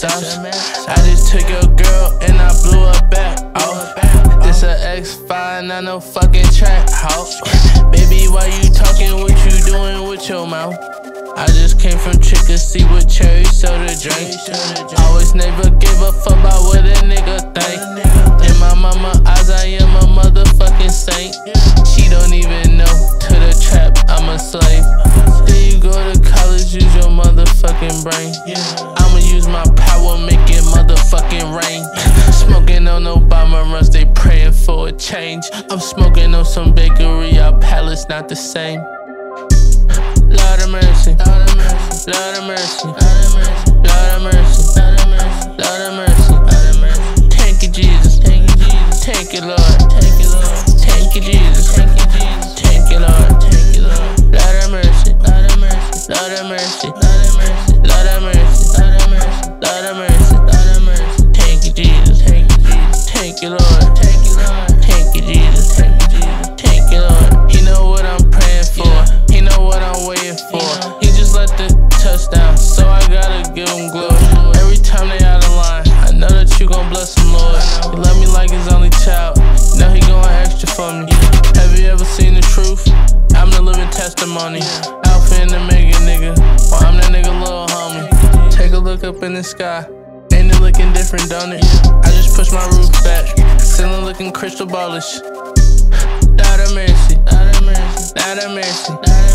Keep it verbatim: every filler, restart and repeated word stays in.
sauce. I just took your girl and I blew her back off. This a X five, not no fucking track house. Baby, why you talking? What you doing with your mouth? I just came from Chickasee with cherry soda drink. Always never give a fuck about what a nigga think. In my mama eyes, I am a motherfucking saint. She don't even know, to the trap, I'm a slave. Then you go to college, use your motherfucking brain. I'ma use my power, make it motherfucking rain. Smoking on Obama runs, they praying for a change. I'm smoking on some bakery, our palace not the same. Lord of mercy, Lord of mercy, Lord of mercy, Lord of mercy, Lord of mercy. Thank you, Jesus. Thank you, Lord. Thank you, Lord. Thank you, Jesus. Thank you, Lord. Lord of mercy, Lord of mercy, Lord of mercy, Lord of mercy, Lord of mercy. Thank you, Jesus. Thank you, Lord. Thank you, Jesus. Thank you, Lord. He know what I'm praying for. He know what I'm waiting for. He just let the touchdown, so I gotta give him glory. Every time they out of line, I know that you gon' bless him, Lord. He love me like his only child. You know he going extra for me. Have you ever seen the truth? I'm the living testimony. Alpha and Omega, nigga. Well, I'm that nigga, little homie. Take a look up in the sky. Ain't it looking different, don't it? I just pushed my roof back. Ceiling looking crystal ballish. Lord of mercy, Lord of mercy, Lord of mercy.